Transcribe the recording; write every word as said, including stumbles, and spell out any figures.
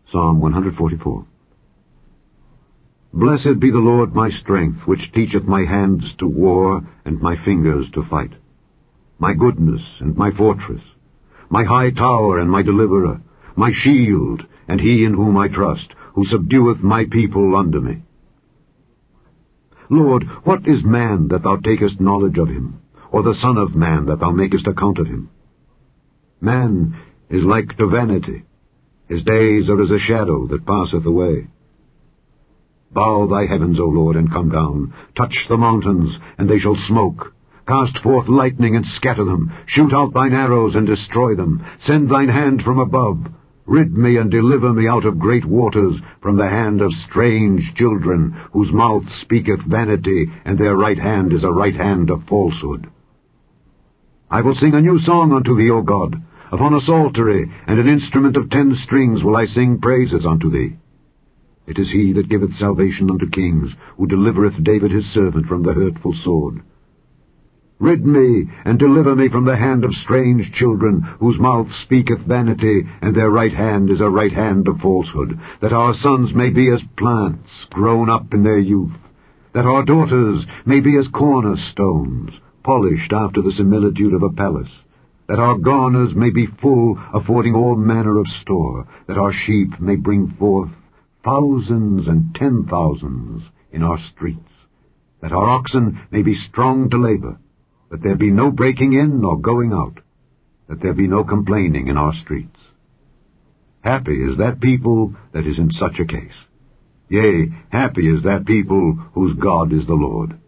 Psalm one forty-four. Blessed be the Lord my strength, which teacheth my hands to war, and my fingers to fight. My goodness and my fortress, my high tower and my deliverer, my shield, and he in whom I trust, who subdueth my people under me. Lord, what is man that thou takest knowledge of him, or the son of man that thou makest account of him? Man is like to vanity. His days are as a shadow that passeth away. Bow thy heavens, O Lord, and come down. Touch the mountains, and they shall smoke. Cast forth lightning, and scatter them. Shoot out thine arrows, and destroy them. Send thine hand from above. Rid me, and deliver me out of great waters, from the hand of strange children, whose mouth speaketh vanity, and their right hand is a right hand of falsehood. I will sing a new song unto thee, O God. Upon a psaltery and an instrument of ten strings will I sing praises unto thee. It is he that giveth salvation unto kings, who delivereth David his servant from the hurtful sword. Rid me, and deliver me from the hand of strange children, whose mouth speaketh vanity, and their right hand is a right hand of falsehood, that our sons may be as plants grown up in their youth, that our daughters may be as cornerstones, polished after the similitude of a palace, that our garners may be full, affording all manner of store, that our sheep may bring forth thousands and ten thousands in our streets, that our oxen may be strong to labor, that there be no breaking in nor going out, that there be no complaining in our streets. Happy is that people that is in such a case. Yea, happy is that people whose God is the Lord.